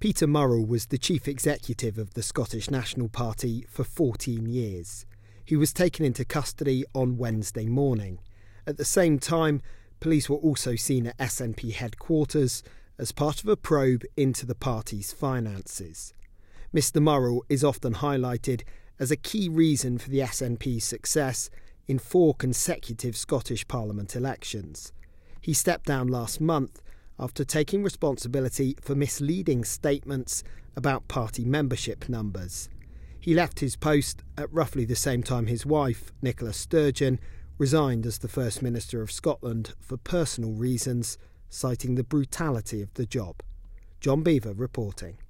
Peter Murrell was the chief executive of the Scottish National Party for 14 years. He was taken into custody on Wednesday morning. At the same time, police were also seen at SNP headquarters as part of a probe into the party's finances. Mr Murrell is often highlighted as a key reason for the SNP's success in 4 consecutive Scottish Parliament elections. He stepped down last month after taking responsibility for misleading statements about party membership numbers. He left his post at roughly the same time his wife, Nicola Sturgeon, resigned as the First Minister of Scotland for personal reasons, citing the brutality of the job. John Beaver reporting.